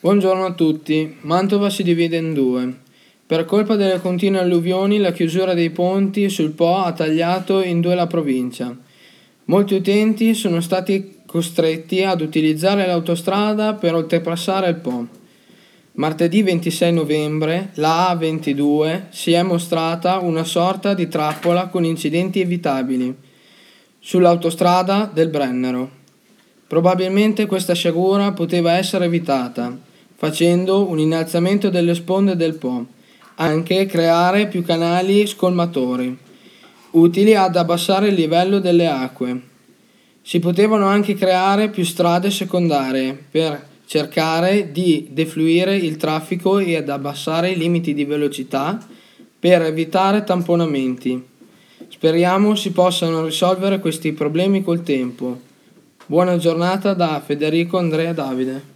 Buongiorno a tutti. Mantova si divide in due. Per colpa delle continue alluvioni, la chiusura dei ponti sul Po ha tagliato in due la provincia. Molti utenti sono stati costretti ad utilizzare l'autostrada per oltrepassare il Po. Martedì 26 novembre la A22 si è mostrata una sorta di trappola con incidenti evitabili sull'autostrada del Brennero. Probabilmente questa sciagura poteva essere evitata facendo un innalzamento delle sponde del Po, anche creare più canali scolmatori, utili ad abbassare il livello delle acque. Si potevano anche creare più strade secondarie per cercare di defluire il traffico e ad abbassare i limiti di velocità per evitare tamponamenti. Speriamo si possano risolvere questi problemi col tempo. Buona giornata da Federico Andrea Davide.